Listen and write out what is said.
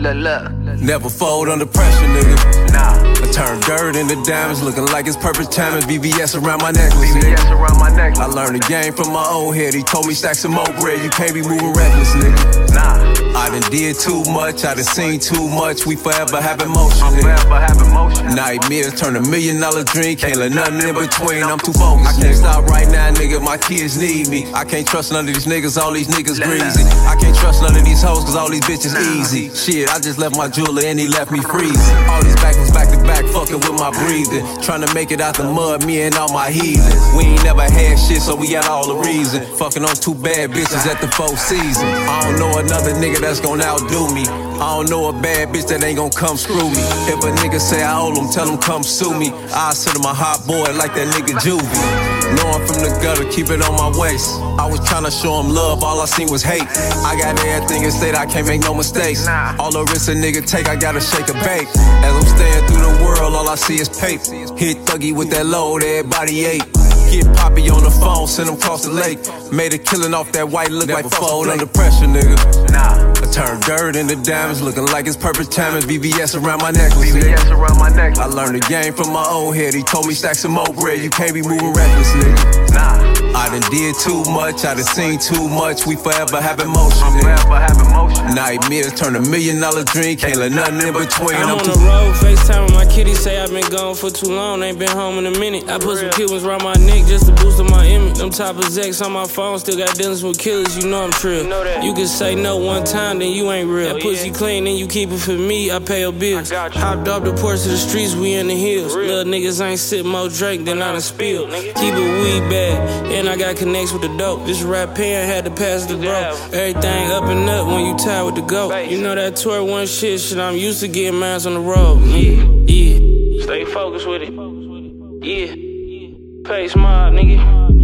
Never fold under pressure, nigga. Nah. I turn dirt into diamonds, looking like it's perfect timing. VVS around my necklace, VVS nigga. around my neck. I learned the game from my old head. He told me stack some more bread. You can't be moving reckless, nigga. Nah. I done did too much, I done seen too much. We forever have emotion, I'm nigga. forever having motion. Nightmares turn $1 million dream. Can't let nothing in between. I'm too focused. I can't stop right now, nigga. My kids need me. I can't trust none of these niggas. All these niggas greasy. I can't trust none of these hoes, cause all these bitches easy. Shit, I just left my jeweler and he left me freezing. All these back was back to back, fucking with my breathing. Trying to make it out the mud, me and all my heathens. We ain't never had shit, so we got all the reason. Fucking on 2 bad bitches at the 4th season. I don't know another nigga that's gon' outdo me. I don't know a bad bitch that ain't gon' come screw me. If a nigga say I owe him, tell him come sue me. I send him a hot boy like that nigga Juvie. Know I'm from the gutter, keep it on my waist. I was tryna show him love, all I seen was hate. I got everything in state, I can't make no mistakes. All the risks a nigga take, I gotta shake a bake. As I'm staying through the world, all I see is pape. Hit Thuggy with that load, everybody ate. Get Poppy on the phone, send him across the lake. Made a killing off that white, look like fold under pressure, nigga. Nah. I turn dirt into diamonds, looking like it's perfect timing. VVS around my necklace, VVS nigga. around my neck. I learned the game from my old head. He told me stack some more bread. You can't be moving reckless, nigga. Nah. I done did too much, I done seen too much. We forever have emotion, I'm nigga. forever having motion. Nightmares turn $1 million dream. Can't let nothing in between. I'm on the road, FaceTime with my kitty. Say I've been gone for too long, ain't been home in a minute. I put some killings around my neck just to boost up my image. Them top execs on my phone still got dealings with killers, you know I'm trill. You can say no one time, then you ain't real. That pussy clean, then you keep it for me, I pay your bills. Hopped off the porch to the streets, we in the hills. Little niggas ain't sip more drink than I done spilled. Keep it weed bag, and I got connects with the dope. This rap pen had to pass the bro. Everything up and up when you tied with the goat. You know that tour one shit, I'm used to getting mines on the road. Yeah. Stay focused with it. Yeah. Pace mob, nigga.